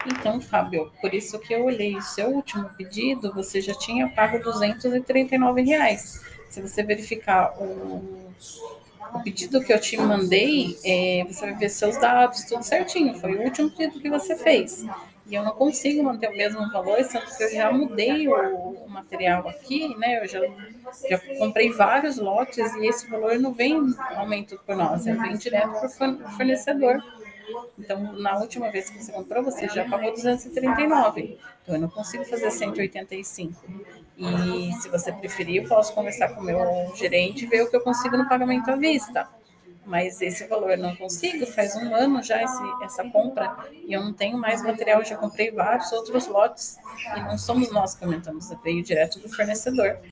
Então, Fábio, por isso que eu olhei o seu último pedido, você já tinha pago R$ 239. Se você verificar o pedido que eu te mandei, você vai ver seus dados, tudo certinho. Foi o último pedido que você fez. E eu não consigo manter o mesmo valor, sendo que eu já mudei o material aqui, né? Eu já comprei vários lotes e esse valor não vem aumento por nós, ele vem direto para o fornecedor. Então, na última vez que você comprou, você já pagou 239. Então, eu não consigo fazer 185. E se você preferir, eu posso conversar com o meu gerente e ver o que eu consigo no pagamento à vista. Mas esse valor eu não consigo, faz um ano já essa compra e eu não tenho mais material, eu já comprei vários outros lotes e não somos nós que aumentamos, veio direto do fornecedor.